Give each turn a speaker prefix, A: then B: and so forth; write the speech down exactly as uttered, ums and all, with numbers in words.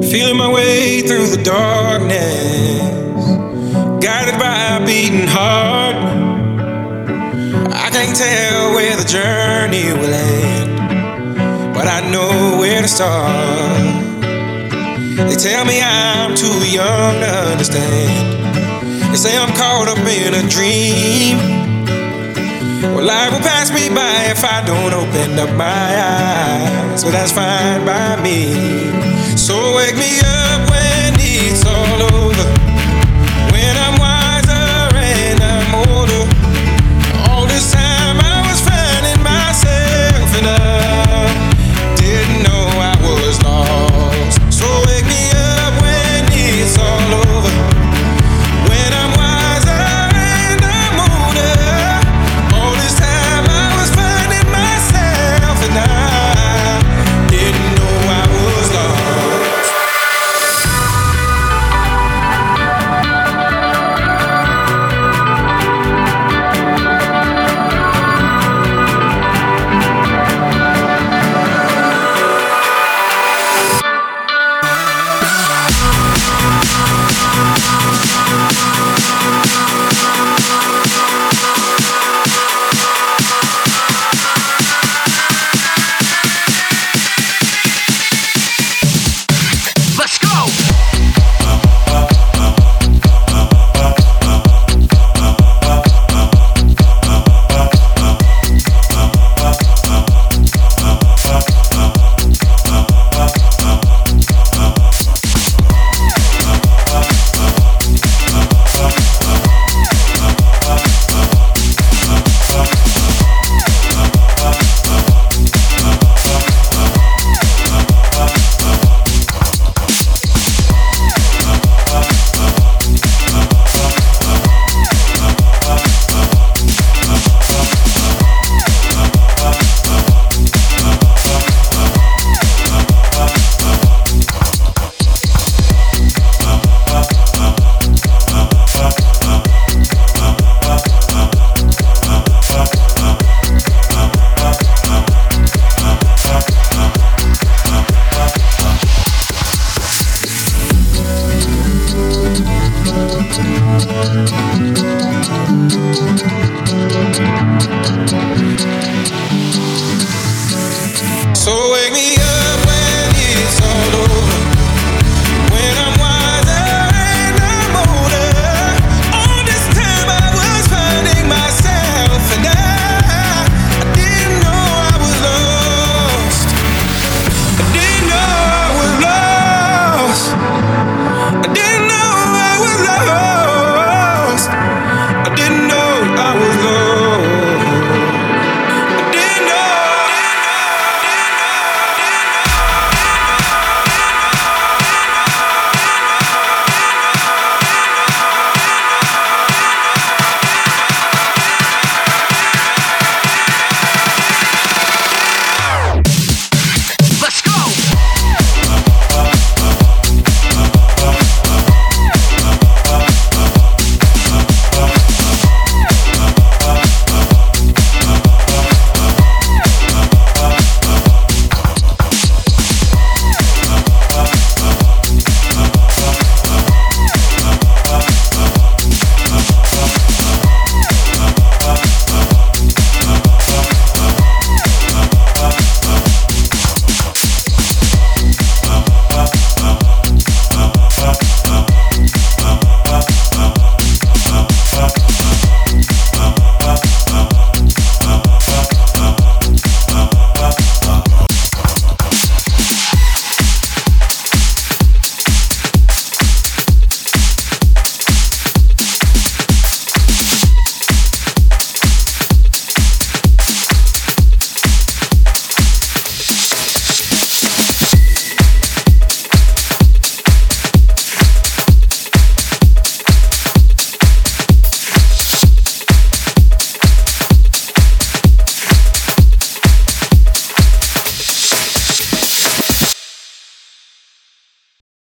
A: Feeling my way through the darkness, guided by a beating heart. I can't tell where the journey will end, but I know where to start. They tell me I'm too young to understand. They say I'm caught up in a dream. Well, life will pass me by if I don't open up my eyes, so that's fine by me. So wake me up when it's all over.